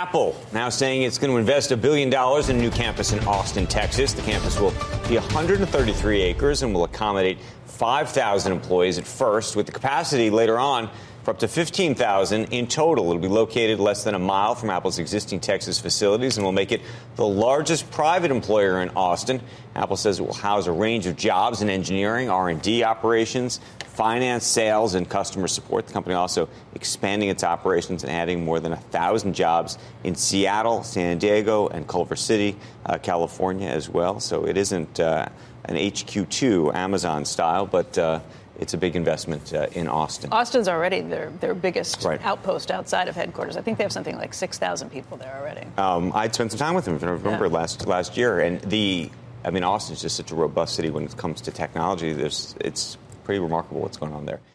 Apple now saying it's going to invest $1 billion in a new campus in Austin, Texas. The campus will be 133 acres and will accommodate 5,000 employees at first, with the capacity later on for up to 15,000 in total. It'll be located less than a mile from Apple's existing Texas facilities and will make it the largest private employer in Austin. Apple says it will house a range of jobs in engineering, R&D operations, finance, sales, and customer support. The company also expanding its operations and adding more than 1,000 jobs in Seattle, San Diego, and Culver City, California as well. So it isn't an HQ2 Amazon style, but it's a big investment in Austin. Austin's already their biggest outpost outside of headquarters. I think they have something like 6,000 people there already. I'd spent some time with them, if I remember, last year. And Austin's just such a robust city when it comes to technology. It's pretty remarkable what's going on there.